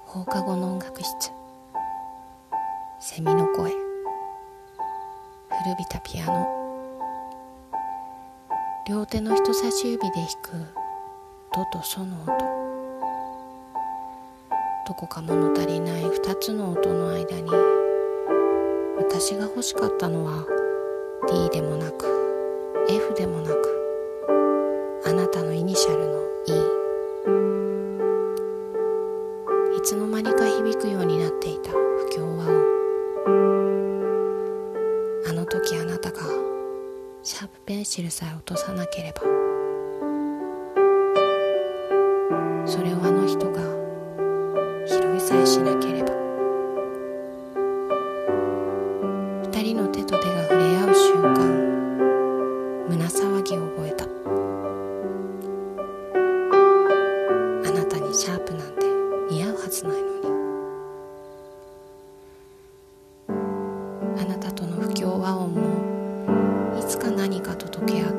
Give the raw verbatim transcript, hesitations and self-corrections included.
放課後の音楽室、セミの声、古びたピアノ、両手の人差し指で弾くドとソの音、どこか物足りない二つの音の間に、私が欲しかったのは D でもなく F でもなく、あなたのイニシャルの E。いつの間にか響くようになっていた不協和音。あの時あなたがシャープペンシルさえ落とさなければ、それをあの人が拾いさえしなければ、二人の手と手が触れ合う瞬間、胸騒ぎを覚えた。あなたにシャープなんて似合うはずないのに。あなたとの不協和音もいつか何かと溶け合っ